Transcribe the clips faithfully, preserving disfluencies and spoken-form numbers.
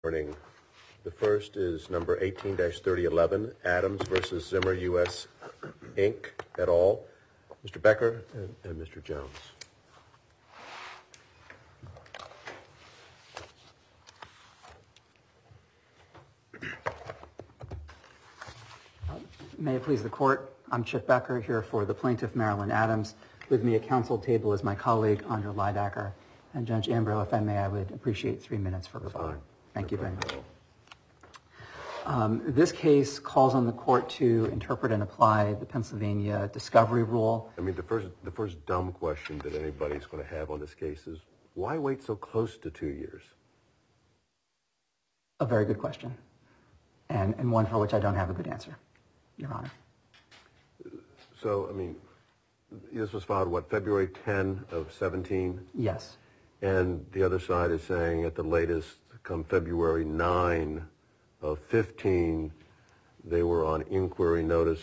Morning. The first is number eighteen dash thirty eleven, Adams versus Zimmer U S Incorporated et al. Mister Becker and, and Mister Jones. May it please the court. I'm Chip Becker here for the plaintiff, Marilyn Adams. With me at council table is my colleague, Andra Leidacker. And Judge Ambrose, if I may, I would appreciate three minutes for rebuttal. Thank you very much. Um, this case calls on the court to interpret and apply the Pennsylvania discovery rule. I mean, the first the first dumb question that anybody's going to have on this case is, why wait so close to two years? A very good question, and, and one for which I don't have a good answer, Your Honor. So, I mean, this was filed, what, February tenth of seventeen? Yes. And the other side is saying at the latest, come February ninth of fifteen, they were on inquiry notice.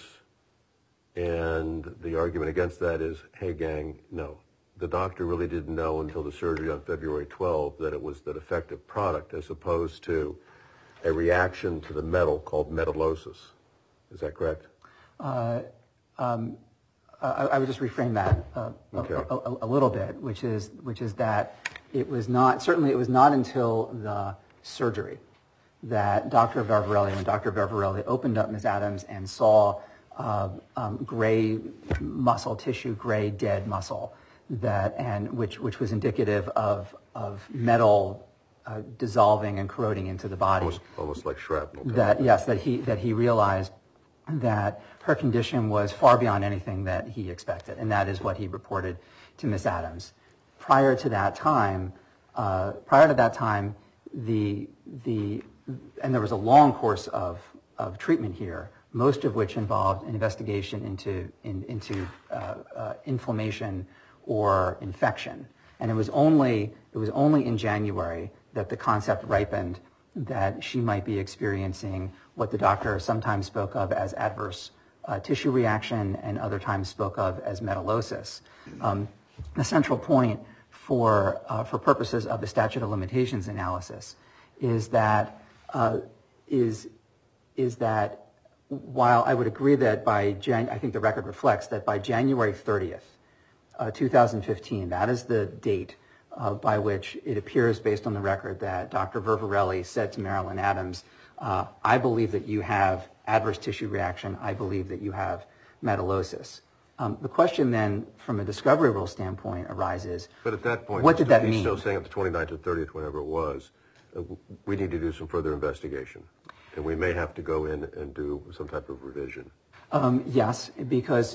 And the argument against that is, hey, gang, no. The doctor really didn't know until the surgery on February twelfth that it was the defective product as opposed to a reaction to the metal called metallosis. Is that correct? Uh, um, I, I would just reframe that uh, okay. a, a, a little bit, which is which is that it was not, certainly it was not until the surgery that Doctor Vervarelli, when Doctor Vervarelli opened up Miz Adams and saw uh, um, gray muscle tissue, gray dead muscle, that and which which was indicative of of metal uh, dissolving and corroding into the body. Almost, almost like shrapnel. That yes, that he that he realized that her condition was far beyond anything that he expected, and that is what he reported to Miz Adams. Prior to that time, uh, prior to that time, the the and there was a long course of of treatment here, most of which involved an investigation into in, into uh, uh, inflammation or infection, and it was only it was only in January that the concept ripened that she might be experiencing what the doctor sometimes spoke of as adverse uh, tissue reaction and other times spoke of as metallosis. Um, the central point for uh, for purposes of the statute of limitations analysis is that uh, is is that while I would agree that by Jan- I think the record reflects that by January thirtieth, uh, two thousand fifteen, that is the date Uh, by which it appears, based on the record, that Doctor Vervarelli said to Marilyn Adams, uh, I believe that you have adverse tissue reaction. I believe that you have metallosis. Um, the question then, from a discovery rule standpoint, arises, but at that point, what did that he's mean? Still saying at the twenty-ninth or thirtieth, whenever it was, uh, we need to do some further investigation, and we may have to go in and do some type of revision. Um, yes, because,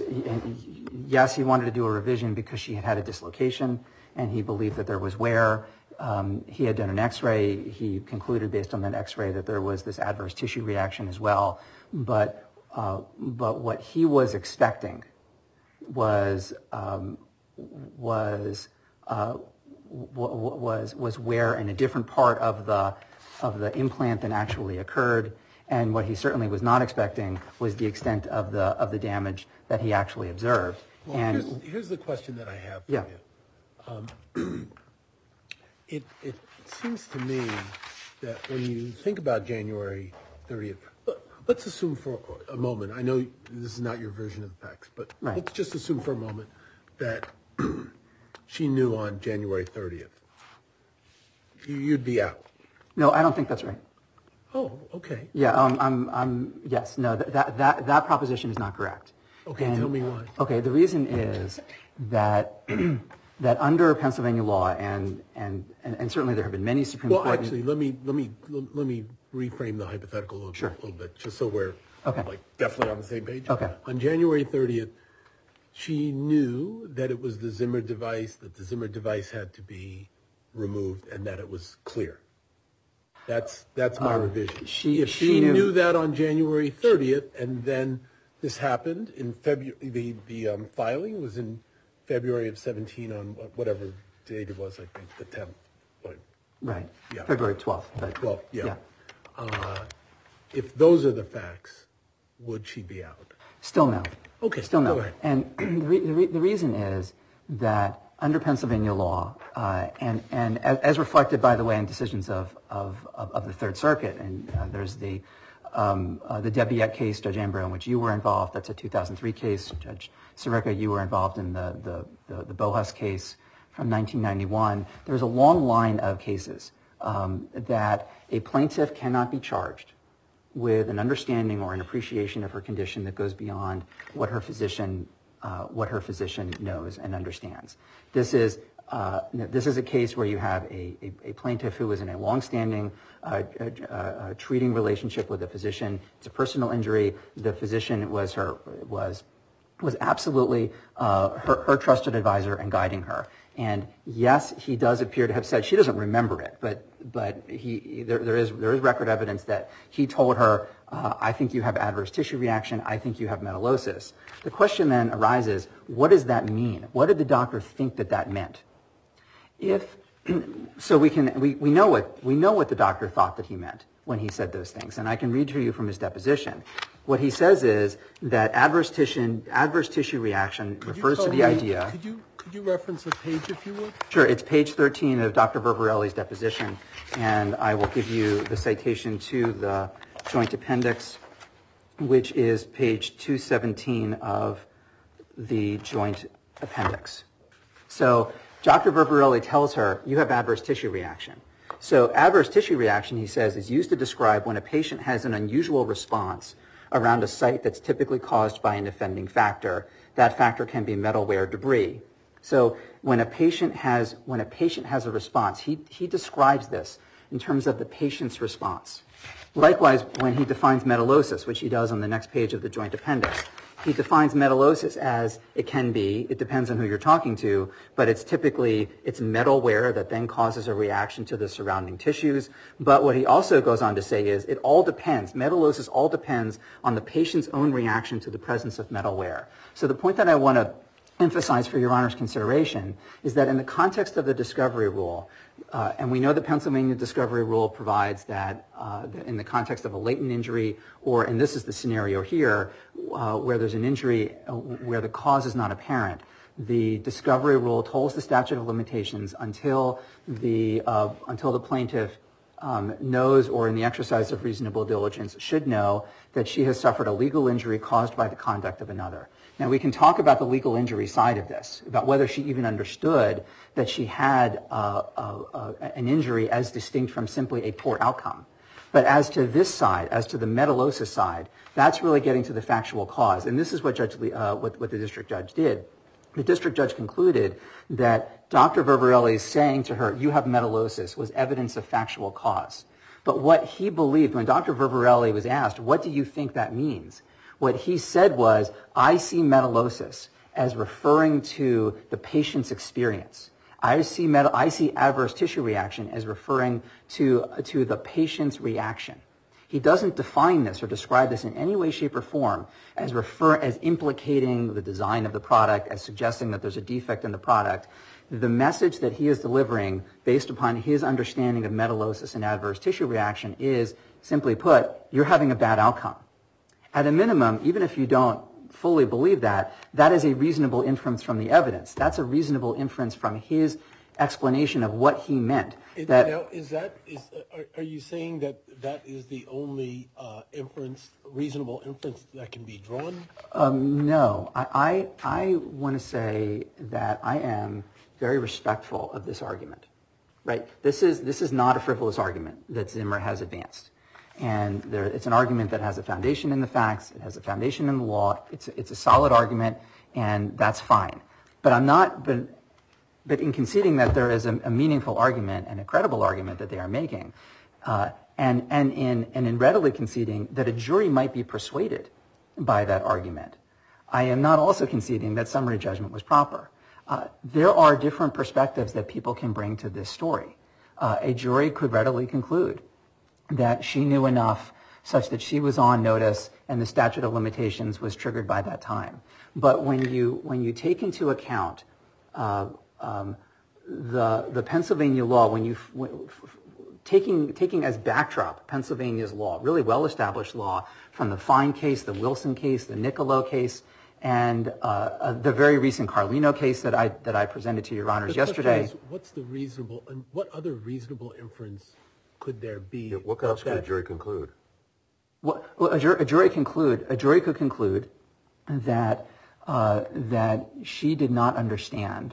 yes, he wanted to do a revision because she had had a dislocation, and he believed that there was wear. Um, he had done an x-ray. He concluded based on that x-ray that there was this adverse tissue reaction as well. But uh, but what he was expecting was um, was uh, w- was was wear in a different part of the of the implant than actually occurred. And what he certainly was not expecting was the extent of the of the damage that he actually observed. Well, and here's, here's the question that I have for yeah. you. Um, it it seems to me that when you think about January thirtieth, let's assume for a moment, I know this is not your version of the facts, but right. let's just assume for a moment that she knew on January thirtieth. You'd be out. No, I don't think that's right. Oh, okay. Yeah, um, I'm, I'm, yes, no, that, that, that, that proposition is not correct. Okay, and, tell me why. Okay, the reason is that that under Pennsylvania law, and, and, and, and certainly there have been many Supreme well, Court... Well, actually, let me, let me, let me reframe the hypothetical a little, sure. bit, a little bit, just so we're okay. like definitely on the same page. Okay. On January thirtieth, she knew that it was the Zimmer device, that the Zimmer device had to be removed, and that it was clear. That's that's my um, revision. She, if she, she knew, knew that on January thirtieth, and then this happened in February, the the um, filing was in February of seventeen on whatever date it was, I think the tenth. Right. Yeah. February twelfth. But, twelfth. Yeah. yeah. Uh, if those are the facts, would she be out? Still no. Okay. Still no. Go ahead. And the, re- the, re- the reason is that under Pennsylvania law, uh, and, and as, as reflected, by the way, in decisions of, of, of, of the Third Circuit, and uh, there's the um, uh, the Debiette case, Judge Ambrose, in which you were involved. That's a two thousand three case. Judge Sirica, you were involved in the, the, the, the Bohus case from nineteen ninety-one. There's a long line of cases um, that a plaintiff cannot be charged with an understanding or an appreciation of her condition that goes beyond what her physician Uh, what her physician knows and understands. This is uh, this is a case where you have a, a, a plaintiff who is in a longstanding uh, uh, uh, treating relationship with a physician. It's a personal injury. The physician was her was was absolutely uh, her, her trusted advisor and guiding her. And yes, he does appear to have said she doesn't remember it, but but he there, there is there is record evidence that he told her, uh, I think you have adverse tissue reaction. I think you have metallosis. The question then arises, what does that mean? What did the doctor think that that meant? If so, we can we, we know what we know what the doctor thought that he meant when he said those things, and I can read to you from his deposition. What he says is that adverse tissue adverse tissue reaction Could refers to the me, idea. Could you could you reference a page if you would? Sure, it's page thirteen of Doctor Vervarelli's deposition, and I will give you the citation to the joint appendix, which is page two seventeen of the joint appendix. So Doctor Vervarelli tells her, you have adverse tissue reaction. So adverse tissue reaction, he says, is used to describe when a patient has an unusual response around a site that's typically caused by an offending factor. That factor can be metal wear, debris. So when a patient has when a patient has a response, he, he describes this in terms of the patient's response. Likewise, when he defines metallosis, which he does on the next page of the joint appendix, he defines metallosis as it can be, it depends on who you're talking to, but it's typically, it's metal wear that then causes a reaction to the surrounding tissues. But what he also goes on to say is it all depends, metallosis all depends on the patient's own reaction to the presence of metal wear. So the point that I want to emphasize for Your Honor's consideration is that in the context of the discovery rule, uh, and we know the Pennsylvania discovery rule provides that uh, in the context of a latent injury, or, and this is the scenario here, uh, where there's an injury uh, where the cause is not apparent, the discovery rule tolls the statute of limitations until the, uh, until the plaintiff Um, knows, or in the exercise of reasonable diligence, should know that she has suffered a legal injury caused by the conduct of another. Now, we can talk about the legal injury side of this, about whether she even understood that she had uh, uh, uh, an injury as distinct from simply a poor outcome. But as to this side, as to the metallosis side, that's really getting to the factual cause. And this is what, Judge Lee, uh, what, what the district judge did. The district judge concluded that Doctor Vervarelli's saying to her, you have metallosis, was evidence of factual cause. But what he believed, when Doctor Vervarelli was asked, what do you think that means? What he said was, I see metallosis as referring to the patient's experience. I see metal, I see adverse tissue reaction as referring to, to the patient's reaction. He doesn't define this or describe this in any way, shape, or form as refer as implicating the design of the product, as suggesting that there's a defect in the product. The message that he is delivering, based upon his understanding of metallosis and adverse tissue reaction, is, simply put, you're having a bad outcome. At a minimum, even if you don't fully believe that, that is a reasonable inference from the evidence. That's a reasonable inference from his explanation of what he meant. It, that, now, is that is are, are you saying that that is the only uh, inference, reasonable inference that can be drawn? Um, no, I I, I want to say that I am very respectful of this argument. Right? This is this is not a frivolous argument that Zimmer has advanced, and there, it's an argument that has a foundation in the facts. It has a foundation in the law. It's it's a solid argument, and that's fine. But I'm not. But But in conceding that there is a, a meaningful argument and a credible argument that they are making, uh, and, and, in, and in readily conceding that a jury might be persuaded by that argument, I am not also conceding that summary judgment was proper. Uh, there are different perspectives that people can bring to this story. Uh, a jury could readily conclude that she knew enough such that she was on notice and the statute of limitations was triggered by that time. But when you, when you take into account uh, Um, the the Pennsylvania law, when you when, f- taking taking as backdrop Pennsylvania's law, really well-established law, from the Fine case, the Wilson case, the Niccolo case, And uh, uh, the very recent Carlino case that I that I presented to Your Honors The question yesterday. is, what's the reasonable, and what other reasonable inference could there be? Yeah, what else could a that- jury conclude? Well, well, a, jury, a jury conclude a jury could conclude that uh, that she did not understand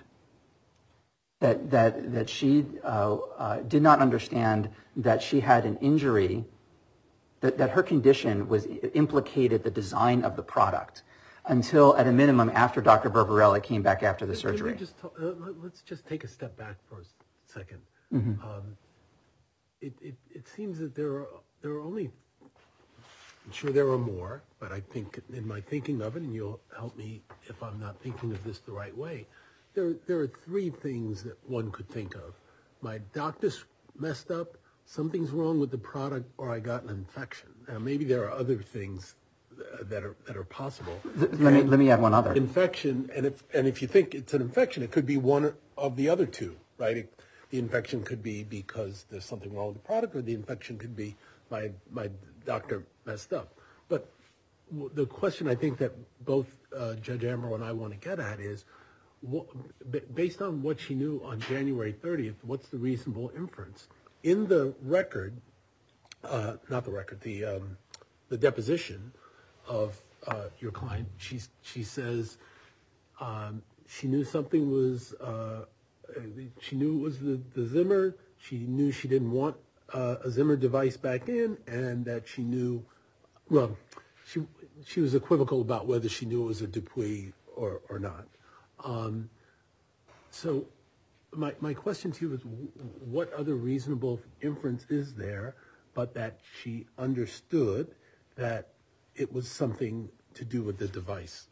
that that that she uh, uh, did not understand that she had an injury, that that her condition was implicated the design of the product until, at a minimum, after Doctor Berbarelli came back after the Can surgery. we just talk, uh, let- let's just take a step back for a second. Mm-hmm. Um, it, it it seems that there are there are only. I'm sure there are more, but I think in my thinking of it, and you'll help me if I'm not thinking of this the right way, there, there are three things that one could think of. My doctor's messed up, something's wrong with the product, or I got an infection. Now, maybe there are other things that are that are possible. Let me let me add one other. Infection, and if and if you think it's an infection, it could be one of the other two, right? It, the infection could be because there's something wrong with the product, or the infection could be my my doctor messed up. But w- the question I think that both uh, Judge Ambrose and I want to get at is, what, b- based on what she knew on January thirtieth, what's the reasonable inference? In the record, uh, not the record, the um, the deposition of uh, your client, she she says um, she knew something was, uh, she knew it was the, the Zimmer. She knew she didn't want uh, a Zimmer device back in, and that she knew, well, she she was equivocal about whether she knew it was a Dupuis or, or not. Um, so my my question to you is, what other reasonable inference is there but that she understood that it was something to do with the device?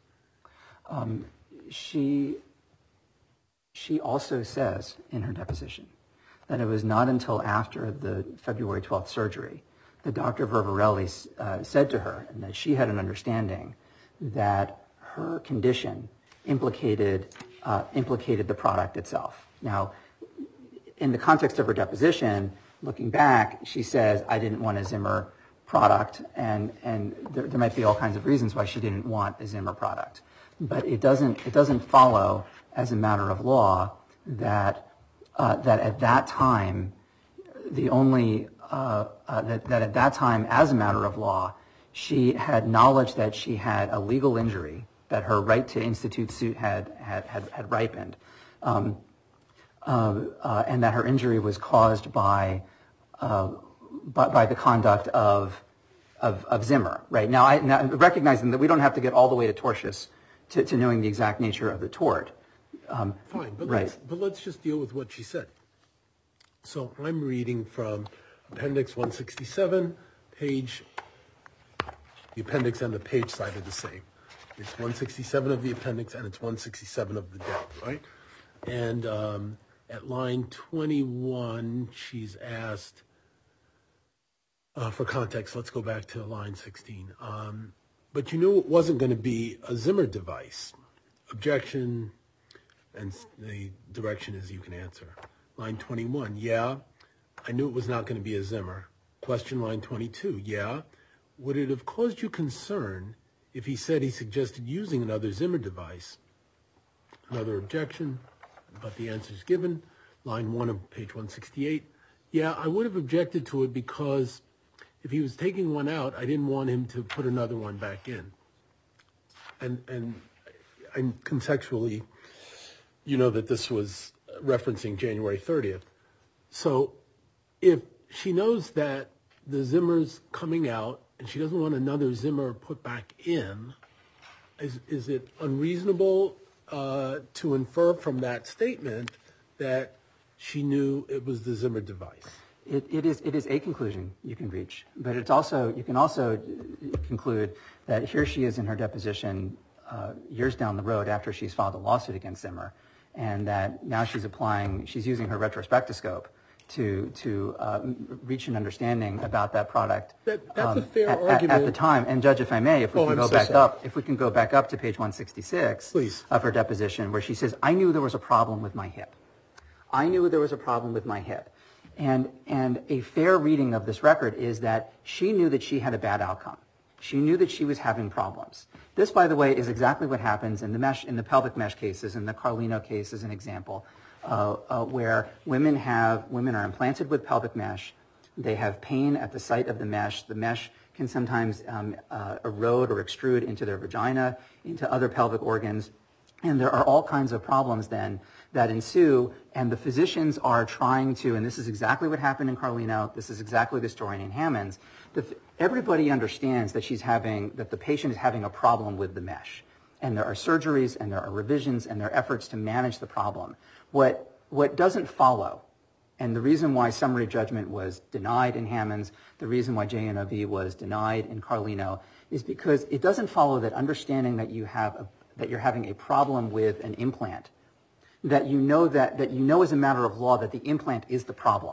Um, she she also says in her deposition that it was not until after the February twelfth surgery that Doctor Vervarelli uh, said to her, and that she had an understanding that her condition implicated uh, implicated the product itself. Now, in the context of her deposition, looking back, she says, I didn't want a Zimmer product, and, and there, there might be all kinds of reasons why she didn't want a Zimmer product. But it doesn't it doesn't follow as a matter of law that uh, that at that time, the only uh, uh, that, that at that time, as a matter of law, she had knowledge that she had a legal injury, that her right to institute suit had had had, had ripened, um, uh, uh, and that her injury was caused by uh, by, by the conduct of, of of Zimmer. Right now, I now, recognizing that we don't have to get all the way to tortious to, to knowing the exact nature of the tort. Um, Fine, but right. let's, but let's just deal with what she said. So I'm reading from Appendix one sixty-seven, page, the appendix and the page side are the same. It's one sixty-seven of the appendix and it's one sixty-seven of the deck, right? And um, at line twenty-one, she's asked, uh, for context, let's go back to line sixteen. Um, but you knew it wasn't going to be a Zimmer device. Objection, and the direction is you can answer. Line twenty-one, yeah, I knew it was not going to be a Zimmer. Question line twenty-two, yeah, would it have caused you concern if he said he suggested using another Zimmer device? Another objection, but the answer is given. Line one of page one sixty-eight, yeah, I would have objected to it because if he was taking one out, I didn't want him to put another one back in. And and and contextually, you know that this was referencing January thirtieth. So if she knows that the Zimmer's coming out and she doesn't want another Zimmer put back in, is is it unreasonable uh, to infer from that statement that she knew it was the Zimmer device? It, it is it is a conclusion you can reach, but it's also you can also conclude that here she is in her deposition uh, years down the road after she's filed a lawsuit against Zimmer, and that now she's applying she's using her retrospectoscope to to uh, reach an understanding about that product. That, that's um, a fair at, argument at, at the time. And Judge, if I may, if we Oh, can I'm go so back sorry. up, if we can go back up to page one sixty-six Please. of her deposition, where she says, "I knew there was a problem with my hip. I knew there was a problem with my hip." And and a fair reading of this record is that she knew that she had a bad outcome. She knew that she was having problems. This, by the way, is exactly what happens in the mesh, in the pelvic mesh cases, in the Carlino case as an example, uh, uh, where women have, women are implanted with pelvic mesh. They have pain at the site of the mesh. The mesh can sometimes um, uh, erode or extrude into their vagina, into other pelvic organs. And there are all kinds of problems then that ensue, and the physicians are trying to, and this is exactly what happened in Carlino, this is exactly the story in Hammonds, the, everybody understands that she's having, that the patient is having a problem with the mesh. And there are surgeries, and there are revisions, and there are efforts to manage the problem. What, what doesn't follow, and the reason why summary judgment was denied in Hammonds, the reason why J N O V was denied in Carlino, is because it doesn't follow that understanding that you have a, that you're having a problem with an implant, that you know that, that you know as a matter of law that the implant is the problem.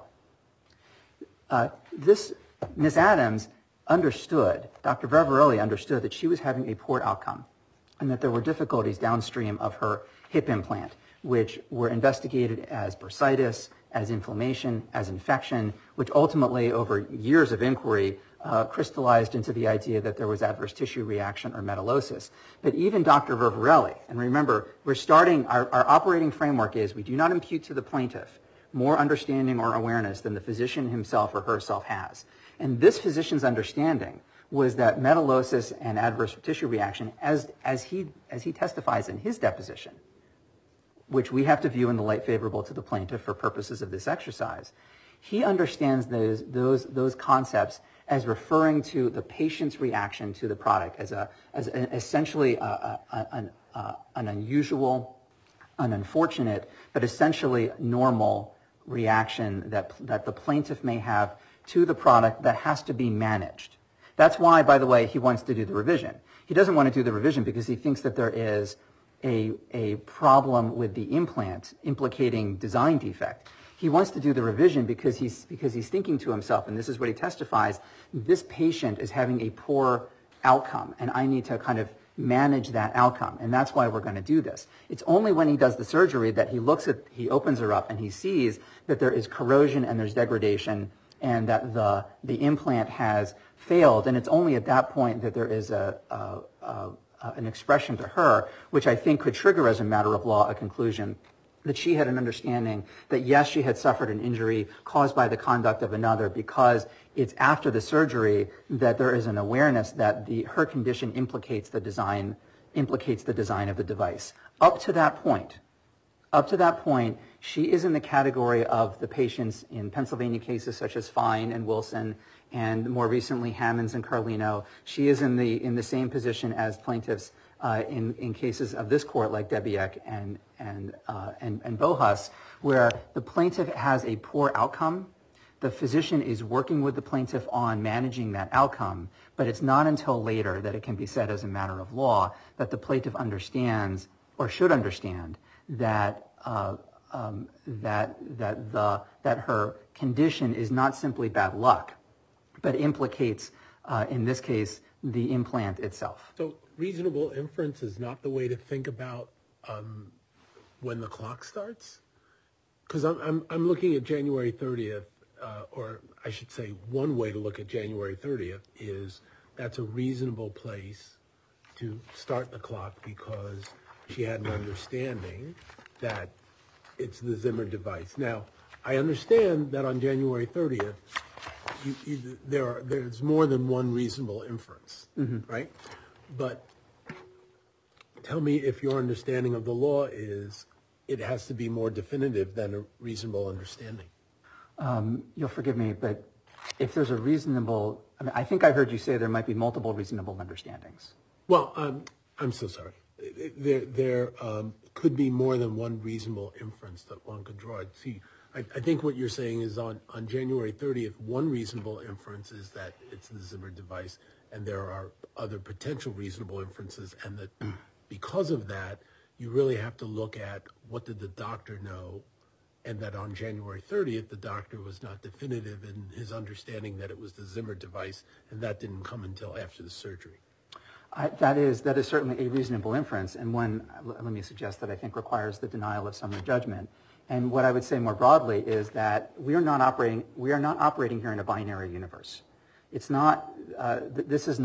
Uh, this, Miz Adams understood, Doctor Vervarelli understood that she was having a poor outcome and that there were difficulties downstream of her hip implant, which were investigated as bursitis, as inflammation, as infection, which ultimately over years of inquiry Uh, crystallized into the idea that there was adverse tissue reaction or metallosis. But even Doctor Vervarelli, and remember, we're starting, our, our operating framework is we do not impute to the plaintiff more understanding or awareness than the physician himself or herself has. And this physician's understanding was that metallosis and adverse tissue reaction, as, as, he, as he testifies in his deposition, which we have to view in the light favorable to the plaintiff for purposes of this exercise, he understands those, those, those concepts as referring to the patient's reaction to the product as a as an, essentially a, a, an, uh, an unusual, an unfortunate, but essentially normal reaction that that the plaintiff may have to the product that has to be managed. That's why, by the way, he wants to do the revision. He doesn't want to do the revision because he thinks that there is a a problem with the implant implicating design defect. He wants to do the revision because he's because he's thinking to himself, and this is what he testifies, this patient is having a poor outcome, and I need to kind of manage that outcome, and that's why we're going to do this. It's only when he does the surgery that he looks at, he opens her up, and he sees that there is corrosion and there's degradation, and that the the implant has failed, and it's only at that point that there is a, a, a, a an expression to her, which I think could trigger as a matter of law a conclusion that she had an understanding that, yes, she had suffered an injury caused by the conduct of another, because it's after the surgery that there is an awareness that the her condition implicates the design implicates the design of the device. Up to that point, up to that point, she is in the category of the patients in Pennsylvania cases such as Fine and Wilson, and more recently Hammonds and Carlino. She is in the in the same position as plaintiffs Uh, in, in cases of this court, like Debiek and and, uh, and and Bohas, where the plaintiff has a poor outcome. The physician is working with the plaintiff on managing that outcome, but it's not until later that it can be said as a matter of law that the plaintiff understands, or should understand, that uh, um, that that the that her condition is not simply bad luck, but implicates, uh, in this case, the implant itself. So reasonable inference is not the way to think about um, when the clock starts? Because I'm, I'm, I'm looking at January thirtieth, uh, or I should say one way to look at January thirtieth is that's a reasonable place to start the clock because she had an understanding that it's the Zimmer device. Now, I understand that on January thirtieth, you, you, there are, there's more than one reasonable inference, mm-hmm. right? But tell me if your understanding of the law is it has to be more definitive than a reasonable understanding. Um, you'll forgive me, but if there's a reasonable, I mean, I think I heard you say there might be multiple reasonable understandings. Well, um, I'm so sorry. There, there um, could be more than one reasonable inference that one could draw. See, I, I think what you're saying is on, on January thirtieth, one reasonable inference is that it's the Zimmer device, and there are other potential reasonable inferences, and that because of that, you really have to look at what did the doctor know, and that on January thirtieth, the doctor was not definitive in his understanding that it was the Zimmer device, and that didn't come until after the surgery. I, that is that is certainly a reasonable inference, and one, let me suggest, that I think requires the denial of summary judgment. And what I would say more broadly is that we are not operating we are not operating here in a binary universe. It's not. Uh, th- this is not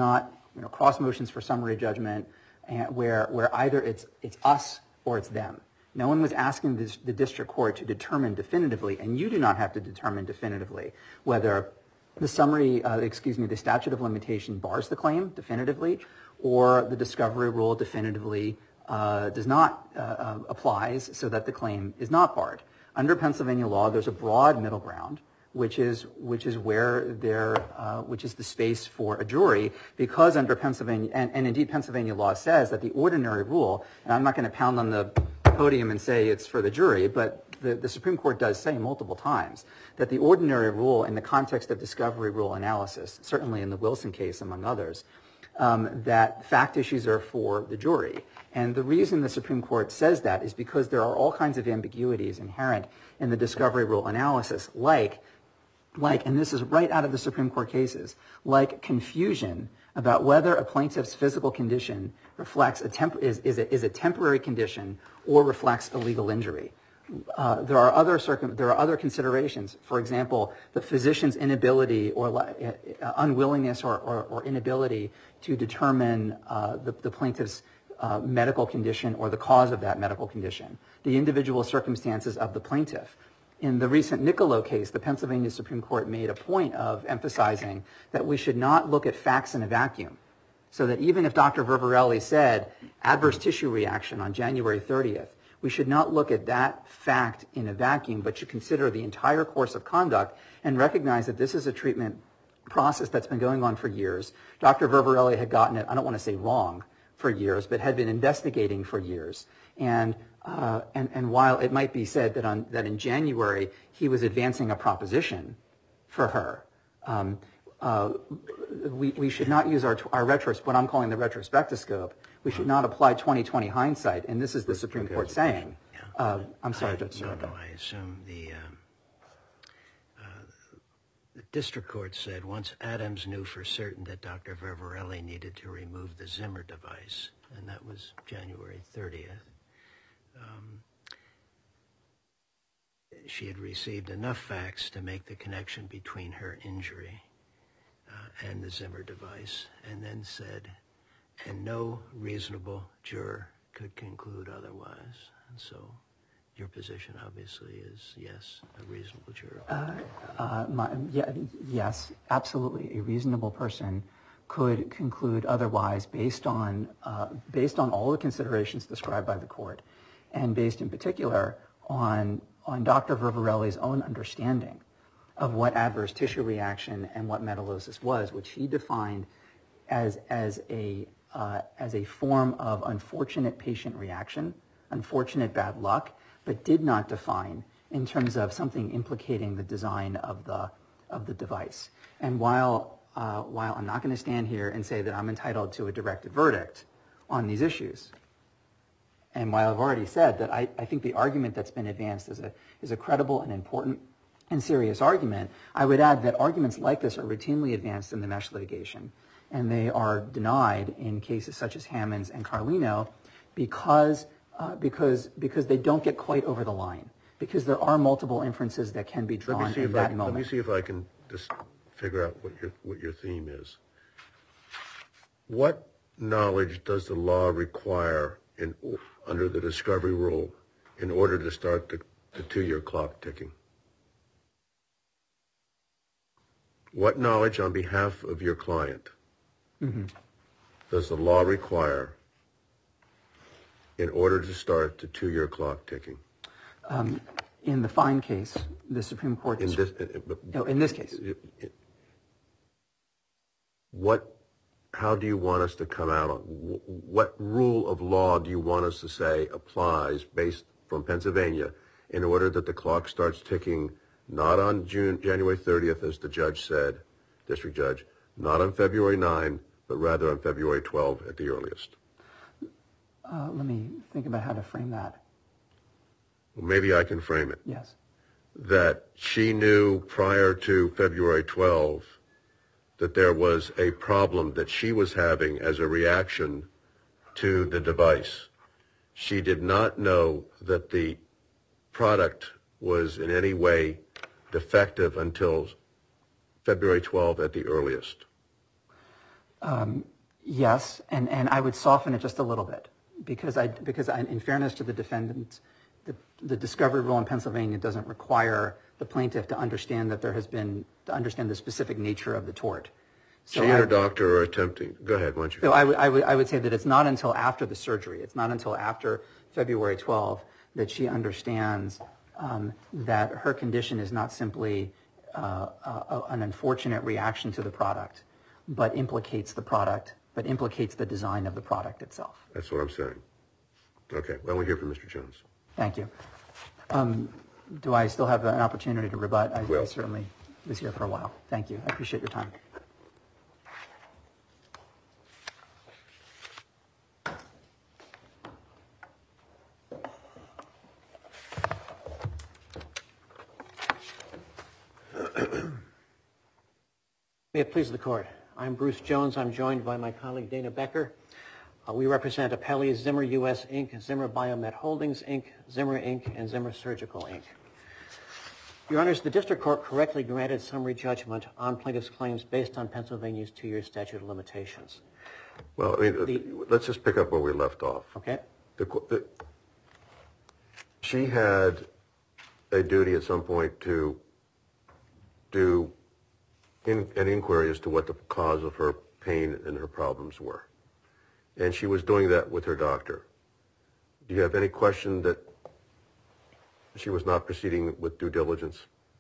you know, cross motions for summary judgment, and where where either it's it's us or it's them. No one was asking this, the district court to determine definitively, and you do not have to determine definitively whether the summary, uh, excuse me, the statute of limitation bars the claim definitively, or the discovery rule definitively uh, does not uh, uh, applies so that the claim is not barred. Under Pennsylvania law, there's a broad middle ground, which is which is where there, uh, which is the space for a jury, because under Pennsylvania, and, and indeed Pennsylvania law says that the ordinary rule, and I'm not going to pound on the podium and say it's for the jury, but the, the Supreme Court does say multiple times that the ordinary rule in the context of discovery rule analysis, certainly in the Wilson case among others, um, that fact issues are for the jury. And the reason the Supreme Court says that is because there are all kinds of ambiguities inherent in the discovery rule analysis, like like, and this is right out of the Supreme Court cases, like confusion about whether a plaintiff's physical condition reflects a temp- is, is, a, is a temporary condition or reflects a legal injury. Uh, there are other circum- there are other considerations. For example, the physician's inability or uh, unwillingness or, or, or inability to determine uh, the, the plaintiff's uh, medical condition or the cause of that medical condition, the individual circumstances of the plaintiff. In the recent Niccolo case, the Pennsylvania Supreme Court made a point of emphasizing that we should not look at facts in a vacuum. So that even if Doctor Vervarelli said adverse tissue reaction on January thirtieth, we should not look at that fact in a vacuum, but should consider the entire course of conduct and recognize that this is a treatment process that's been going on for years. Doctor Vervarelli had gotten it, I don't want to say wrong, for years, but had been investigating for years. And Uh, and, and while it might be said that on that in January he was advancing a proposition for her, um, uh, we we should not use our our retros what I'm calling the retrospectoscope. We should not apply twenty twenty hindsight, and this is the Supreme Court saying. Uh, I'm sorry, Judge. No, no, I assume the um, uh, the district court said once Adams knew for certain that Doctor Vervarelli needed to remove the Zimmer device, and that was January thirtieth. Um, she had received enough facts to make the connection between her injury uh, and the Zimmer device, and then said, and no reasonable juror could conclude otherwise. And so your position obviously is yes, a reasonable juror. Uh, uh, my, yeah, yes, absolutely. A reasonable person could conclude otherwise based on uh, based on all the considerations described by the court, and based in particular on on Doctor Vervarelli's own understanding of what adverse tissue reaction and what metallosis was, which he defined as as a uh, as a form of unfortunate patient reaction, unfortunate bad luck, but did not define in terms of something implicating the design of the of the device. And while uh, while I'm not going to stand here and say that I'm entitled to a directed verdict on these issues, and while I've already said that I, I think the argument that's been advanced is a is a credible and important and serious argument, I would add that arguments like this are routinely advanced in the mesh litigation, and they are denied in cases such as Hammonds and Carlino because uh, because because they don't get quite over the line, because there are multiple inferences that can be drawn in that I, moment. Let me see if I can just figure out what your what your theme is. What knowledge does the law require in under the discovery rule in order to start the, the two-year clock ticking? What knowledge on behalf of your client mm-hmm. does the law require in order to start the two-year clock ticking? Um, in the Fine case, the Supreme Court... In this, in, no, in this case. What, how do you want us to come out on, what rule of law do you want us to say applies based from Pennsylvania in order that the clock starts ticking not on June, January thirtieth, as the judge said, district judge, not on February ninth, but rather on February twelfth at the earliest? Uh, let me think about how to frame that. Well, maybe I can frame it. Yes. That she knew prior to February twelfth that there was a problem that she was having as a reaction to the device. She did not know that the product was in any way defective until February twelfth at the earliest. Um, Yes, and, and I would soften it just a little bit because I because I, in fairness to the defendant, the, the discovery rule in Pennsylvania doesn't require the plaintiff to understand that there has been to understand the specific nature of the tort. So she and her doctor are attempting. Go ahead, why don't you? So I would I would I would say that it's not until after the surgery. It's not until after February twelfth that she understands um, that her condition is not simply uh, a, an unfortunate reaction to the product, but implicates the product. But implicates the design of the product itself. That's what I'm saying. Okay, well, we'll hear from Mister Jones. Thank you. Um, do I still have an opportunity to rebut? I, well. I certainly was here for a while. Thank you. I appreciate your time. May it please the court. I'm Bruce Jones. I'm joined by my colleague Dana Becker. Uh, we represent Appellees Zimmer U S Incorporated, Zimmer Biomet Holdings Incorporated, Zimmer Incorporated, and Zimmer Surgical Incorporated. Your Honors, the district court correctly granted summary judgment on plaintiff's claims based on Pennsylvania's two-year statute of limitations. Well, I mean, the, let's just pick up where we left off. Okay. The, the, she had a duty at some point to do in, an inquiry as to what the cause of her pain and her problems were. And she was doing that with her doctor. Do you have any question that she was not proceeding with due diligence?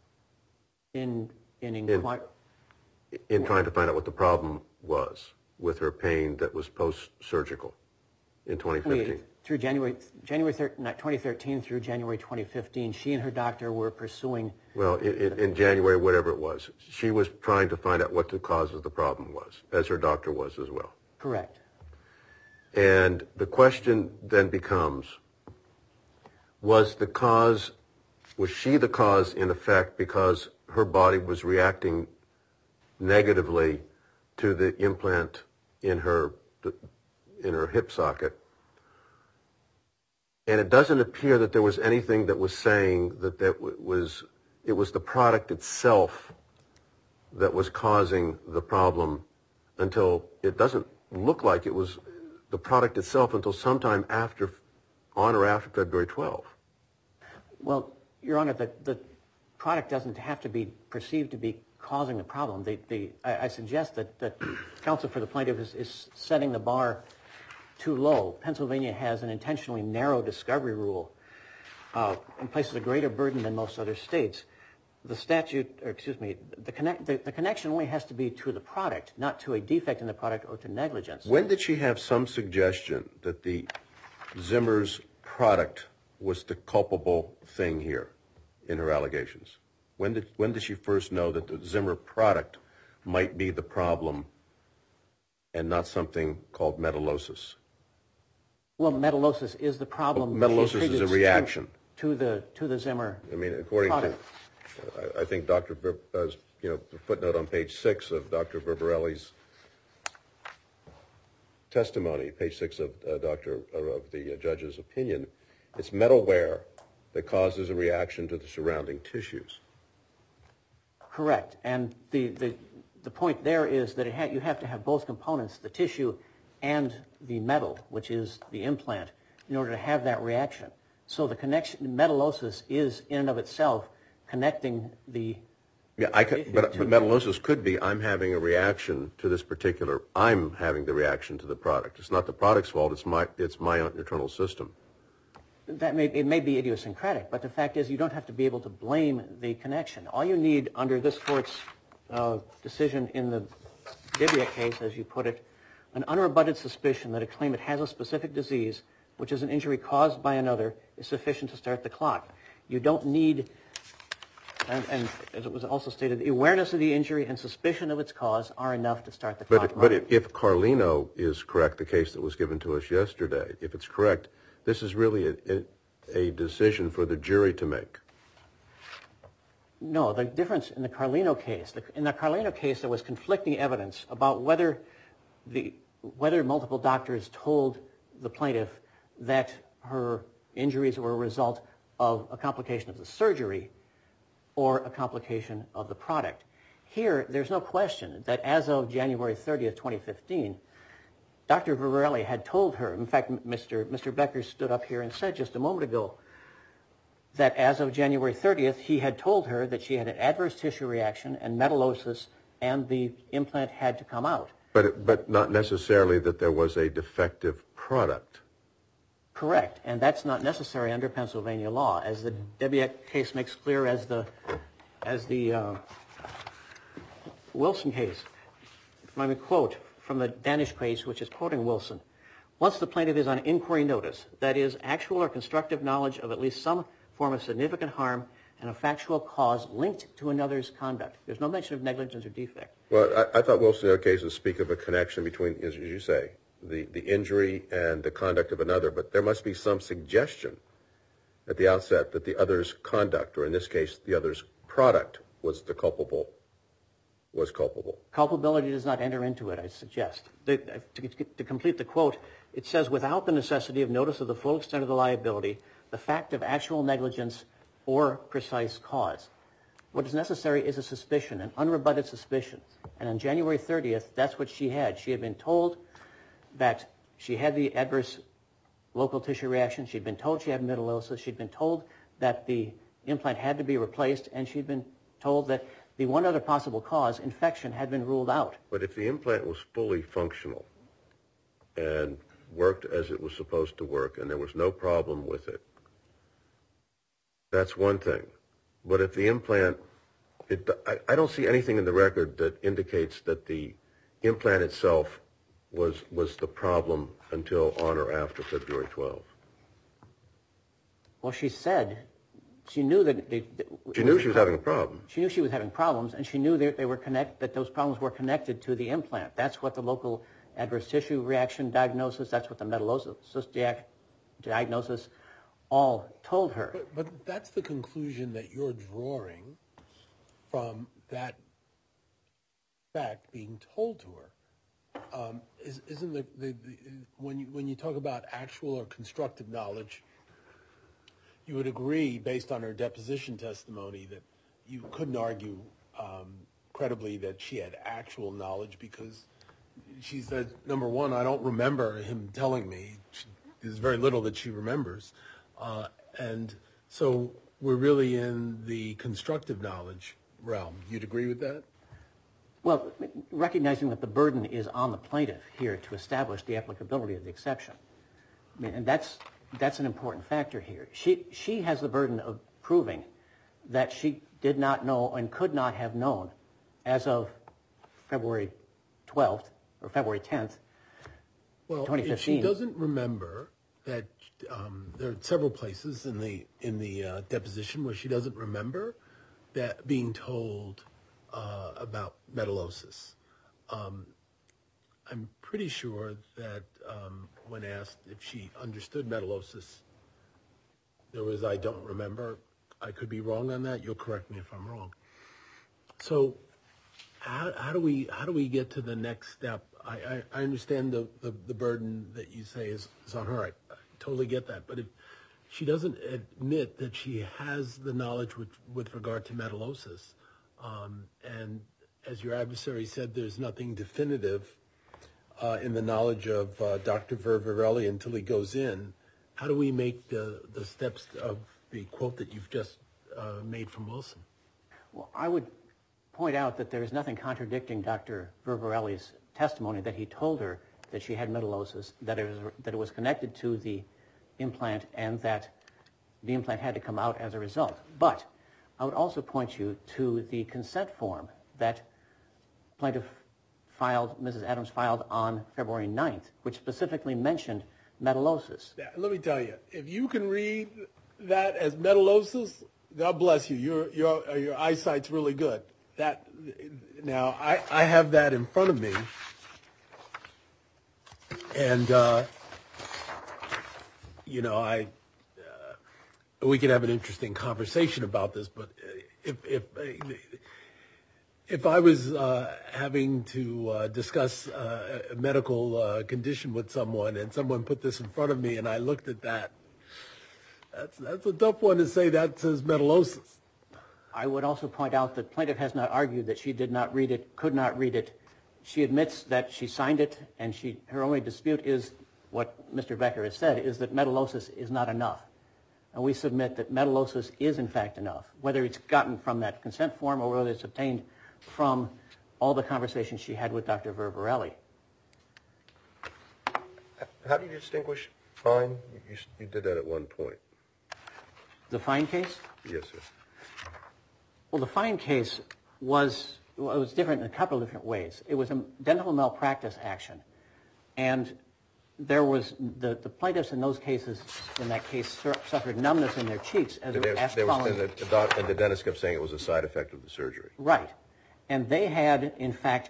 In in, inquir- in, in trying to find out what the problem was with her pain that was post-surgical in twenty fifteen? Through January January twenty thirteen through January twenty fifteen, she and her doctor were pursuing... Well, in, in January, whatever it was, she was trying to find out what the cause of the problem was, as her doctor was as well. Correct. And the question then becomes, was the cause, was she the cause in effect because her body was reacting negatively to the implant in her in her hip socket? And it doesn't appear that there was anything that was saying that that was, it was the product itself that was causing the problem until, it doesn't look like it was the product itself until sometime after, on or after February twelfth. Well, Your Honor, the, the product doesn't have to be perceived to be causing the problem. The, the, I, I suggest that, that counsel for the plaintiff is, is setting the bar too low. Pennsylvania has an intentionally narrow discovery rule uh, and places a greater burden than most other states. The statute, or excuse me, the, connect, the, the connection only has to be to the product, not to a defect in the product or to negligence. When did she have some suggestion that the Zimmer's product was the culpable thing here in her allegations? When did when did she first know that the Zimmer product might be the problem and not something called metallosis? Well, metallosis is the problem. Well, metallosis is a reaction to, to the to the Zimmer. I mean, according product. to, I, I think Doctor Ver, uh, you know, the footnote on page six of Doctor Verbarelli's testimony, page six of uh, Doctor uh, of the uh, judge's opinion, it's metalware that causes a reaction to the surrounding tissues. Correct, and the the, the point there is that it ha- you have to have both components, the tissue and the metal, which is the implant, in order to have that reaction. So the connection, metallosis is in and of itself connecting the... Yeah, I could, but, but metallosis could be I'm having a reaction to this particular, I'm having the reaction to the product. It's not the product's fault, it's my, it's my internal system. That may, it may be idiosyncratic, but the fact is you don't have to be able to blame the connection. All you need under this court's uh, decision in the Dibiak case, as you put it, an unrebutted suspicion that a claimant has a specific disease, which is an injury caused by another, is sufficient to start the clock. You don't need, and, and as it was also stated, the awareness of the injury and suspicion of its cause are enough to start the clock. But, but if Carlino is correct, the case that was given to us yesterday, if it's correct, this is really a, a, a decision for the jury to make. No, the difference in the Carlino case, the, in the Carlino case, there was conflicting evidence about whether the whether multiple doctors told the plaintiff that her injuries were a result of a complication of the surgery or a complication of the product. Here, there's no question that as of January thirtieth, twenty fifteen, Doctor Varelli had told her, in fact, Mister Mister Becker stood up here and said just a moment ago that as of January thirtieth, he had told her that she had an adverse tissue reaction and metallosis and the implant had to come out. But, it, but not necessarily that there was a defective product. Correct, and that's not necessary under Pennsylvania law, as the Debiak case makes clear, as the as the uh, Wilson case. Let me quote from the Danish case, which is quoting Wilson. Once the plaintiff is on inquiry notice, that is, actual or constructive knowledge of at least some form of significant harm and a factual cause linked to another's conduct. There's no mention of negligence or defect. Well, I, I thought Wilson in other cases speak of a connection between, as you say, the, the injury and the conduct of another, but there must be some suggestion at the outset that the other's conduct, or in this case, the other's product, was the culpable, was culpable. Culpability does not enter into it, I suggest. The, to, to complete the quote, it says, without the necessity of notice of the full extent of the liability, the fact of actual negligence or precise cause. What is necessary is a suspicion, an unrebutted suspicion. And on January thirtieth, that's what she had. She had been told that she had the adverse local tissue reaction. She'd been told she had metallosis. She'd been told that the implant had to be replaced, and she'd been told that the one other possible cause, infection, had been ruled out. But if the implant was fully functional and worked as it was supposed to work, and there was no problem with it, that's one thing. But if the implant, it, I, I don't see anything in the record that indicates that the implant itself was was the problem until on or after February twelfth. Well, she said she knew that they, she knew she was having a problem. She knew she was having problems, and she knew that they were connect that those problems were connected to the implant. That's what the local adverse tissue reaction diagnosis. That's what the metallosis diagnosis all told her. But, but that's the conclusion that you're drawing from that fact being told to her. Um, is, isn't the, the, the when you when you talk about actual or constructive knowledge, you would agree, based on her deposition testimony, that you couldn't argue um, credibly that she had actual knowledge, because she said, number one, I don't remember him telling me. She, there's very little that she remembers. Uh, and so we're really in the constructive knowledge realm. You'd agree with that? Well, recognizing that the burden is on the plaintiff here to establish the applicability of the exception. I mean, and that's that's an important factor here. She she has the burden of proving that she did not know and could not have known as of February twelfth or February tenth, well, twenty fifteen. If she doesn't remember that, um, there are several places in the in the uh, deposition where she doesn't remember that being told uh, about metallosis. Um, I'm pretty sure that um, when asked if she understood metallosis, there was, I don't remember. I could be wrong on that. You'll correct me if I'm wrong. So how, how do we how do we get to the next step? I, I, I understand the, the, the burden that you say is, is on her. I, I totally get that. But if she doesn't admit that she has the knowledge with, with regard to metallosis, um, and as your adversary said, there's nothing definitive uh, in the knowledge of uh, Doctor Vervarelli until he goes in, how do we make the, the steps of the quote that you've just uh, made from Wilson? Well, I would point out that there is nothing contradicting Doctor Vervarelli's testimony that he told her that she had metallosis, that it was that it was connected to the implant, and that the implant had to come out as a result. But I would also point you to the consent form that plaintiff filed, Missus Adams filed on February ninth, which specifically mentioned metallosis. Yeah, let me tell you, if you can read that as metallosis, God bless you. Your your your eyesight's really good. That now I, I have that in front of me, and uh, you know I uh, we could have an interesting conversation about this. But if if if I was uh, having to uh, discuss uh, a medical uh, condition with someone, and someone put this in front of me, and I looked at that, that's that's a tough one to say that says metallosis. I would also point out that plaintiff has not argued that she did not read it, could not read it she admits that she signed it, and she her only dispute is what Mister Becker has said, is that metallosis is not enough. And we submit that metallosis is, in fact, enough, whether it's gotten from that consent form or whether it's obtained from all the conversations she had with Doctor Vervarelli. How do you distinguish fine? You, you did that at one point. The Fine case? Yes, sir. Well, the Fine case was, well, it was different in a couple of different ways. It was a dental malpractice action, and there was the, the plaintiffs in those cases, in that case, suffered numbness in their cheeks as There, as there was, following. and, the, doc, and the dentist kept saying it was a side effect of the surgery. Right. And they had, in fact,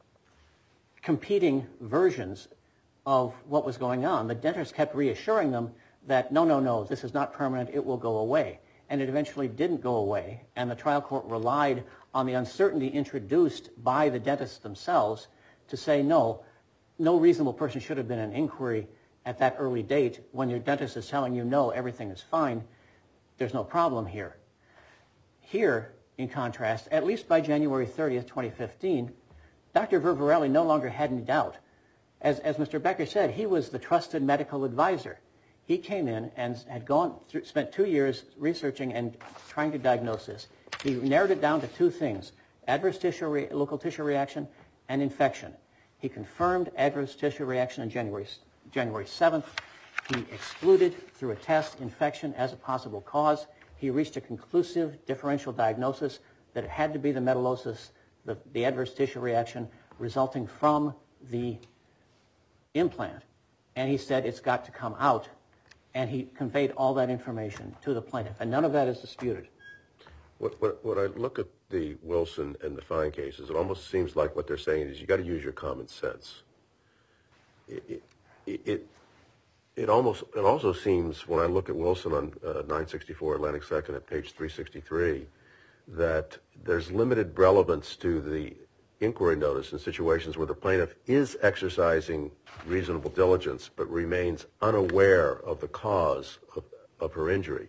competing versions of what was going on. The dentist kept reassuring them that, no, no, no, this is not permanent, it will go away. And it eventually didn't go away, and the trial court relied on the uncertainty introduced by the dentists themselves to say, no, no reasonable person should have been in inquiry at that early date when your dentist is telling you, no, everything is fine, there's no problem here. Here, in contrast, at least by January thirtieth, twenty fifteen, Doctor Vervarelli no longer had any doubt. As, as Mister Becker said, he was the trusted medical advisor. He came in and had gone through, spent two years researching and trying to diagnose this. He narrowed it down to two things: adverse tissue, re, local tissue reaction, and infection. He confirmed adverse tissue reaction on January, January seventh. He excluded, through a test, infection as a possible cause. He reached a conclusive differential diagnosis that it had to be the metallosis, the, the adverse tissue reaction resulting from the implant. And he said it's got to come out. And he conveyed all that information to the plaintiff. And none of that is disputed. When, when, when I look at the Wilson and the Fine cases, it almost seems like what they're saying is you got to use your common sense. It, it, it, it almost it also seems, when I look at Wilson on uh, nine sixty-four Atlantic second at page three sixty-three, that there's limited relevance to the inquiry notice in situations where the plaintiff is exercising reasonable diligence but remains unaware of the cause of, of her injury.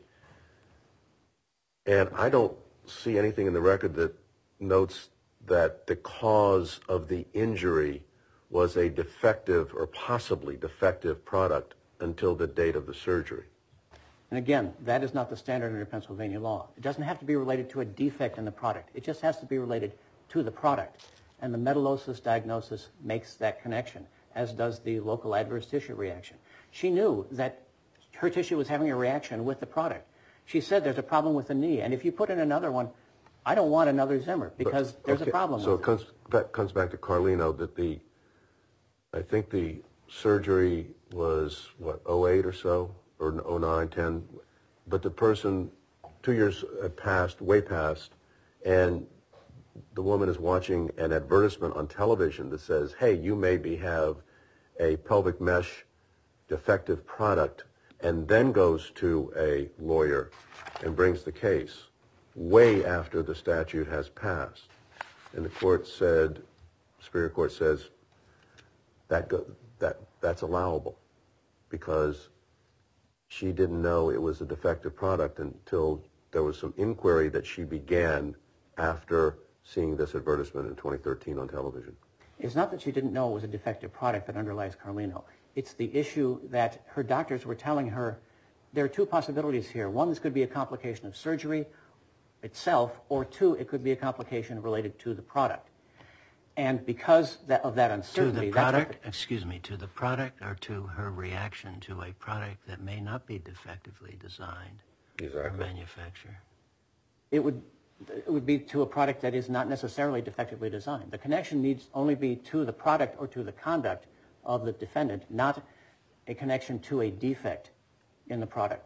And I don't see anything in the record that notes that the cause of the injury was a defective or possibly defective product until the date of the surgery. And again, that is not the standard under Pennsylvania law. It doesn't have to be related to a defect in the product. It just has to be related to the product. And the metallosis diagnosis makes that connection, as does the local adverse tissue reaction. She knew that her tissue was having a reaction with the product. She said there's a problem with the knee, and if you put in another one, I don't want another Zimmer because but, there's okay, a problem so with it. So it comes back, comes back to Carlino that the, I think the surgery was, what, oh eight or so, or oh nine, ten, but the person, two years had passed, way past, and the woman is watching an advertisement on television that says, hey, you maybe have a pelvic mesh defective product, and then goes to a lawyer and brings the case way after the statute has passed. And the court said, Superior Court says, that go, that that's allowable because she didn't know it was a defective product until there was some inquiry that she began after seeing this advertisement in twenty thirteen on television. It's not that she didn't know it was a defective product that underlies Carlino. It's the issue that her doctors were telling her there are two possibilities here. One, this could be a complication of surgery itself, or two, it could be a complication related to the product. And because that, of that uncertainty... To the product, the, excuse me, to the product or to her reaction to a product that may not be defectively designed exactly. or manufactured? It would, it would be to a product that is not necessarily defectively designed. The connection needs only be to the product or to the conduct of the defendant, not a connection to a defect in the product.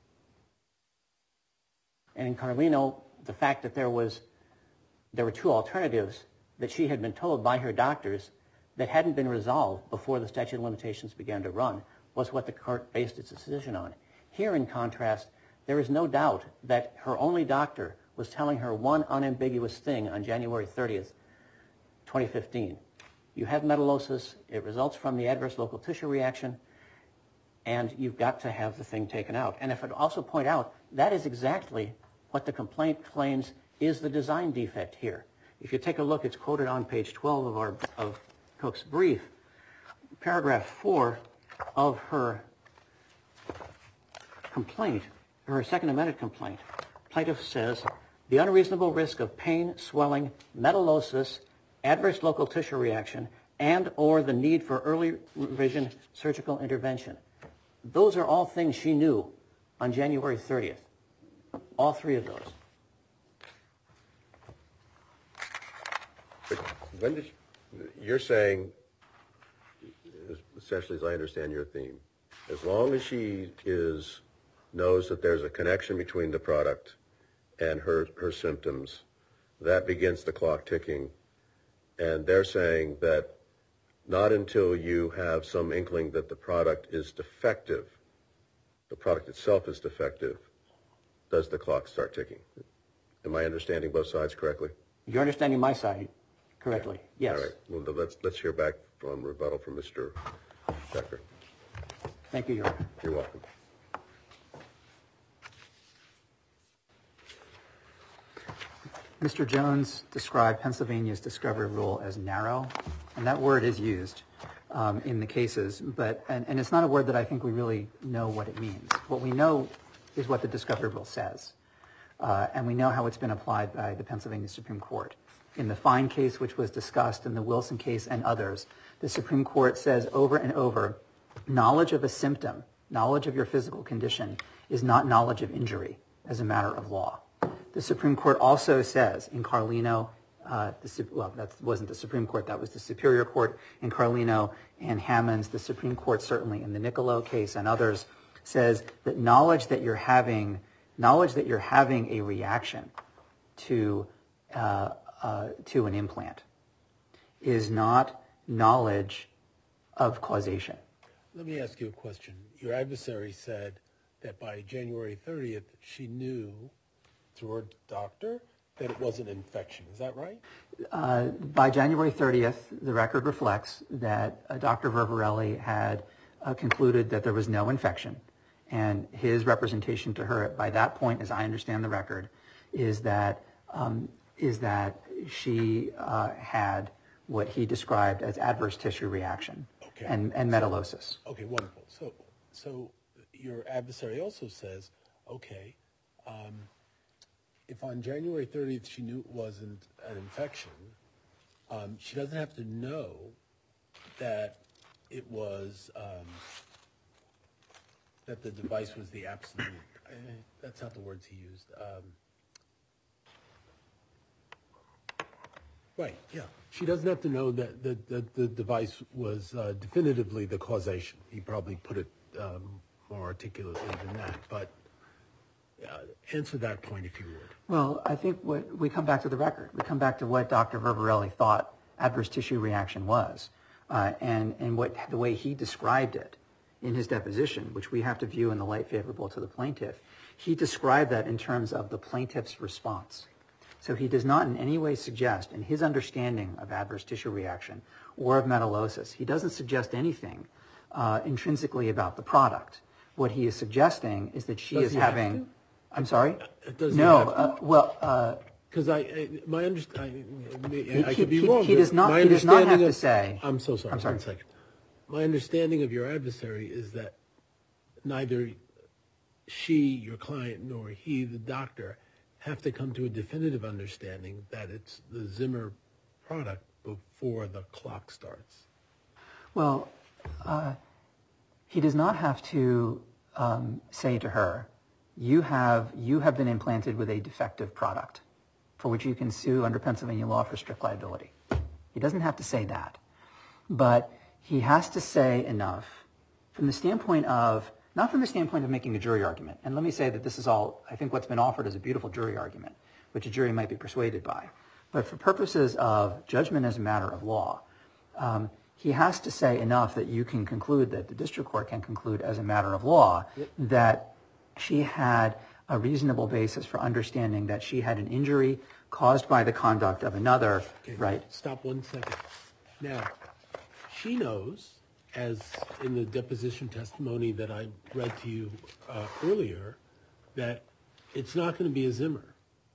And in Carlino, the fact that there was there were two alternatives that she had been told by her doctors that hadn't been resolved before the statute of limitations began to run was what the court based its decision on. Here, in contrast, there is no doubt that her only doctor was telling her one unambiguous thing on January thirtieth, twenty fifteen. You have metallosis, it results from the adverse local tissue reaction, and you've got to have the thing taken out. And if I'd also point out, that is exactly what the complaint claims is the design defect here. If you take a look, it's quoted on page twelve of our of Cook's brief, paragraph four of her complaint, her second amended complaint. Plaintiff says, the unreasonable risk of pain, swelling, metallosis, adverse local tissue reaction, and or the need for early revision surgical intervention. Those are all things she knew on January thirtieth. All three of those. But when did you, you're saying, essentially as I understand your theme, as long as she is knows that there's a connection between the product and her, her symptoms, that begins the clock ticking. And they're saying that not until you have some inkling that the product is defective, the product itself is defective, does the clock start ticking. Am I understanding both sides correctly? You're understanding my side correctly, yes. All right. Well, let's, let's hear back from rebuttal from Mister Decker. Thank you, Your Honor. You're welcome. Mister Jones described Pennsylvania's discovery rule as narrow, and that word is used um, in the cases, but and, and it's not a word that I think we really know what it means. What we know is what the discovery rule says, uh, and we know how it's been applied by the Pennsylvania Supreme Court. In the Fine case, which was discussed, in the Wilson case and others, the Supreme Court says over and over, knowledge of a symptom, knowledge of your physical condition, is not knowledge of injury as a matter of law. The Supreme Court also says in Carlino, uh, the, well, that wasn't the Supreme Court, that was the Superior Court in Carlino and Hammonds. The Supreme Court, certainly in the Niccolo case and others, says that knowledge that you're having, knowledge that you're having a reaction to uh, uh, to an implant is not knowledge of causation. Let me ask you a question. Your adversary said that by January thirtieth, she knew through her doctor that it was an infection. Is that right? Uh, by January thirtieth, the record reflects that uh, Doctor Vervarelli had uh, concluded that there was no infection. And his representation to her by that point, as I understand the record, is that um, is that she uh, had what he described as adverse tissue reaction okay. and, and metallosis. Okay, wonderful. So, so your adversary also says, okay, um, if on January thirtieth she knew it wasn't an infection, um, she doesn't have to know that it was, um, that the device was the absolute, uh, that's not the words he used. Um, right, yeah. She doesn't have to know that the, the, the device was uh, definitively the causation. He probably put it um, more articulately than that, but Uh, answer that point if you would. Well, I think what we come back to the record. We come back to what Doctor Vervarelli thought adverse tissue reaction was, uh, and and what the way he described it in his deposition, which we have to view in the light favorable to the plaintiff. He described that in terms of the plaintiff's response. So he does not in any way suggest, in his understanding of adverse tissue reaction or of metallosis, he doesn't suggest anything uh, intrinsically about the product. What he is suggesting is that she Does is he have having. to? I'm sorry? Does no, he have to? uh, well, Because I, I, my understanding, I, I he, could be he, wrong. he but does not. my He does not have understanding to of- say. I'm so sorry. I'm sorry. One second. My understanding of your adversary is that neither she, your client, nor he, the doctor, have to come to a definitive understanding that it's the Zimmer product before the clock starts. Well, uh, he does not have to um, say to her, you have you have been implanted with a defective product for which you can sue under Pennsylvania law for strict liability. He doesn't have to say that. But he has to say enough from the standpoint of, not from the standpoint of making a jury argument. And let me say that this is all, I think what's been offered is a beautiful jury argument, which a jury might be persuaded by. But for purposes of judgment as a matter of law, um, he has to say enough that you can conclude, that the district court can conclude as a matter of law, yep. that she had a reasonable basis for understanding that she had an injury caused by the conduct of another, okay, right? Stop one second. Now, she knows, as in the deposition testimony that I read to you uh, earlier, that it's not going to be a Zimmer.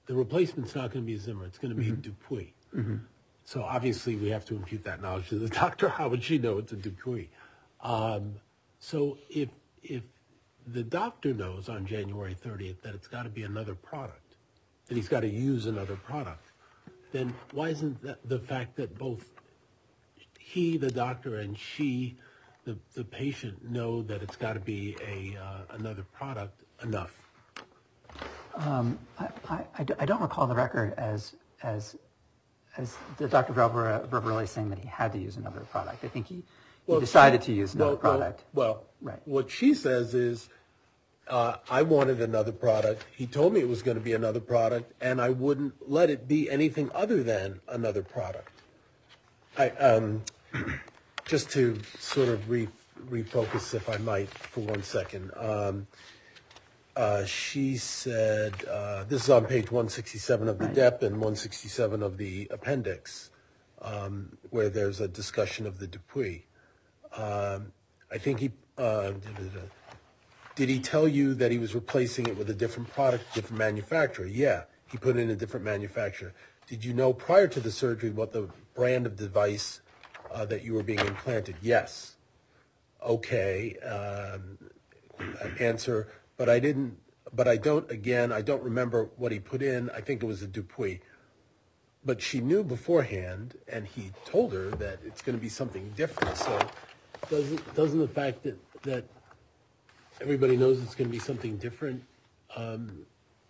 the replacement's not going to be Zimmer. It's going to be Mm-hmm. Dupuy. Mm-hmm. So obviously we have to impute that knowledge to the doctor. How would she know it's a Dupuy? Um, so if if the doctor knows on January thirtieth that it's got to be another product, that he's got to use another product, then why isn't that the fact that both he, the doctor, and she, the the patient, know that it's got to be a uh, another product enough? Um, I, I, I d- I don't recall the record as as as the Doctor Vervarelli saying that he had to use another product. I think he, he Well, decided she- to use another well, product. Well, well Right. what she says is, uh, I wanted another product. He told me it was going to be another product, and I wouldn't let it be anything other than another product. I, um, just to sort of re- refocus, if I might, for one second. Um, uh, she said, uh, this is on page one sixty-seven of the Right. D E P and one sixty-seven of the appendix, um, where there's a discussion of the Dupuy. Um, I think he, uh, did he tell you that he was replacing it with a different product, different manufacturer? Yeah, he put in a different manufacturer. Did you know prior to the surgery what the brand of device uh, that you were being implanted? Yes. Okay. Um, answer, but I didn't, but I don't, again, I don't remember what he put in. I think it was a Dupuy. But she knew beforehand, and he told her that it's going to be something different. So doesn't, doesn't the fact that, that everybody knows it's going to be something different um,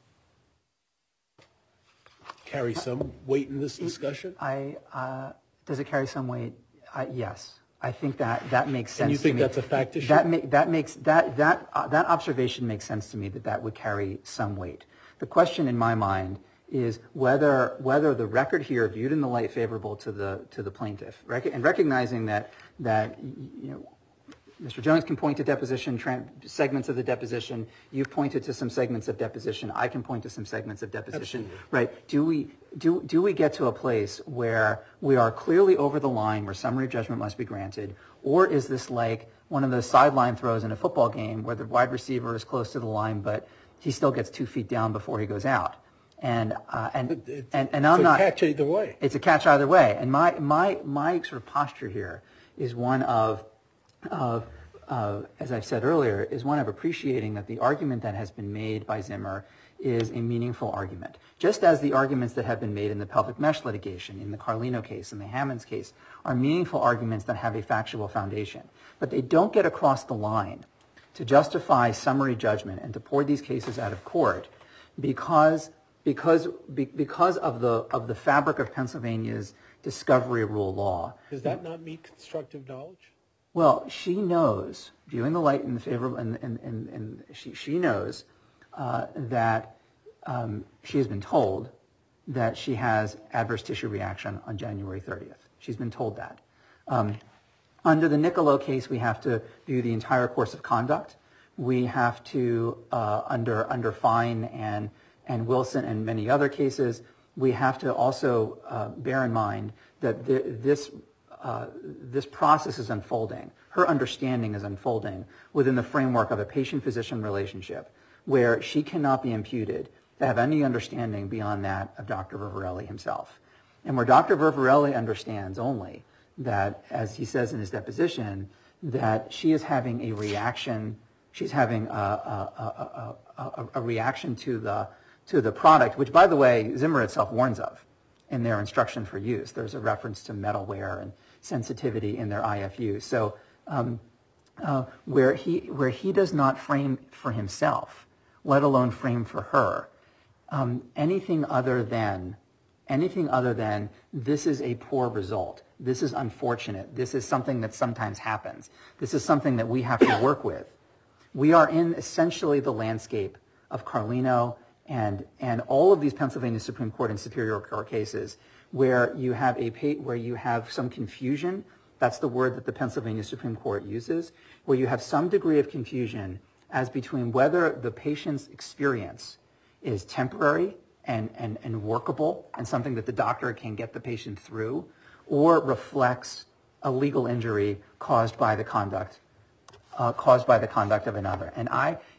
carry some weight in this discussion? I uh, does it carry some weight? I, yes, I think that that makes sense. And you think to me. that's a fact issue? That ma- that makes that that uh, that observation makes sense to me. That that would carry some weight. The question in my mind is whether whether the record here, viewed in the light favorable to the to the plaintiff, rec- and recognizing that that you know. Mister Jones can point to deposition tran- segments of the deposition. You've pointed to some segments of deposition. I can point to some segments of deposition. Absolutely. Right? Do we do do we get to a place where we are clearly over the line, where summary judgment must be granted, or is this like one of those sideline throws in a football game where the wide receiver is close to the line, but he still gets two feet down before he goes out? And uh, and, It's, and and it's I'm a not catch either way. It's a catch either way. And my my my sort of posture here is one of of, uh, as I've said earlier, is one of appreciating that the argument that has been made by Zimmer is a meaningful argument. Just as the arguments that have been made in the pelvic mesh litigation, in the Carlino case, in the Hammonds case, are meaningful arguments that have a factual foundation. But they don't get across the line to justify summary judgment and to pour these cases out of court because because because of the of the fabric of Pennsylvania's discovery rule law. Does that not meet constructive knowledge? Well, she knows, viewing the light in the favorable, and, and, and, and she, she knows uh, that um, she has been told that she has adverse tissue reaction on January thirtieth. She's been told that. Um, under the Niccolo case, we have to view the entire course of conduct. We have to, uh, under under Fine and and Wilson and many other cases, we have to also uh, bear in mind that the, this uh, this process is unfolding. Her understanding is unfolding within the framework of a patient-physician relationship, where she cannot be imputed to have any understanding beyond that of Doctor Vervarelli himself, and where Doctor Vervarelli understands only that, as he says in his deposition, that she is having a reaction. She's having a, a, a, a, a, a reaction to the to the product, which, by the way, Zimmer itself warns of in their instruction for use. There's a reference to metalware and sensitivity in their I F U. So um, uh, where he where he does not frame for himself, let alone frame for her, um, anything other than anything other than this is a poor result. This is unfortunate. This is something that sometimes happens. This is something that we have to work with. We are in essentially the landscape of Carlino and and all of these Pennsylvania Supreme Court and Superior Court cases where you have a where you have some confusion. That's the word that the Pennsylvania Supreme Court uses, where you have some degree of confusion as between whether the patient's experience is temporary and, and, and workable and something that the doctor can get the patient through, or reflects a legal injury caused by the conduct Uh, caused by the conduct of another. And I,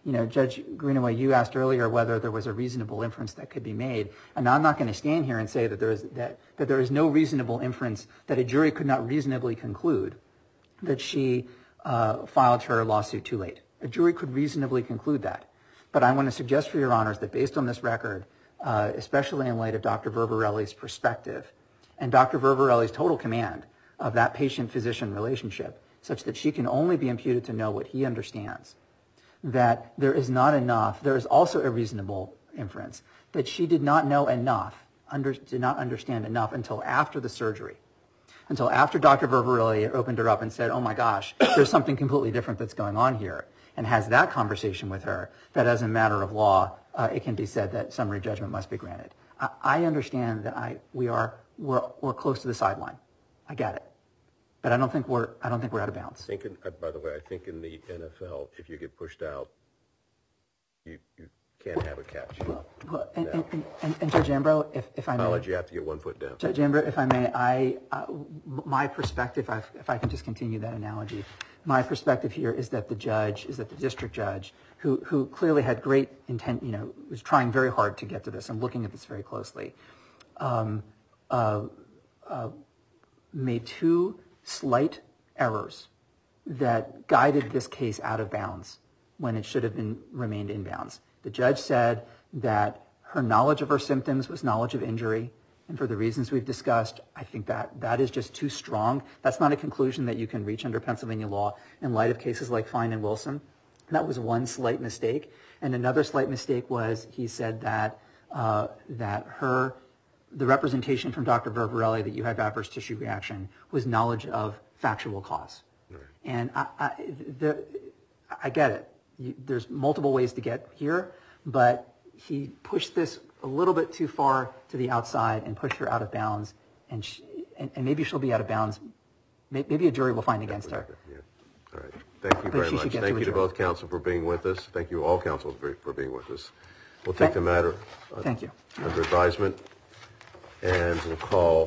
you know, Judge Greenaway, you asked earlier whether there was a reasonable inference that could be made. And I'm not going to stand here and say that there is that, that there is no reasonable inference, that a jury could not reasonably conclude that she uh, filed her lawsuit too late. A jury could reasonably conclude that. But I want to suggest for your honors that based on this record, uh, especially in light of Doctor Vervarelli's perspective and Doctor Vervarelli's total command of that patient-physician relationship, such that she can only be imputed to know what he understands, that there is not enough, there is also a reasonable inference that she did not know enough, under, did not understand enough until after the surgery, until after Doctor Vervarelli opened her up and said, oh my gosh, there's something completely different that's going on here, and has that conversation with her, that as a matter of law, uh, it can be said that summary judgment must be granted. I, I understand that I, we are, we're, we're close to the sideline. I get it. But I don't think we're I don't think we're out of bounds. I think in, uh, by the way, I think in the N F L, if you get pushed out, you you can't have a catch. Well, well, and, and, and, and, and Judge Ambrose, if, if I may, College, you have to get one foot down. Judge Ambrose, if I may, I uh, my perspective, I've, if I can just continue that analogy, my perspective here is that the judge, is that the district judge, who who clearly had great intent, you know, was trying very hard to get to this and looking at this very closely, um, uh, uh, made two slight errors that guided this case out of bounds when it should have been remained in bounds. The judge said that her knowledge of her symptoms was knowledge of injury, and for the reasons we've discussed, I think that that is just too strong. That's not a conclusion that you can reach under Pennsylvania law in light of cases like Fine and Wilson. That was one slight mistake. And another slight mistake was he said that uh, that her the representation from Doctor Vervarelli that you had adverse tissue reaction was knowledge of factual cause. Right. And I, I, the, I get it. You, there's multiple ways to get here, but he pushed this a little bit too far to the outside and pushed her out of bounds, and, she, and, and maybe she'll be out of bounds. Maybe a jury will find against her. Yeah. All right. Thank you But very she much. should get Thank to a you to jury. both counsel for being with us. Thank you all counsel for, for being with us. We'll take Thank- the matter uh, Thank you. under advisement, and we'll call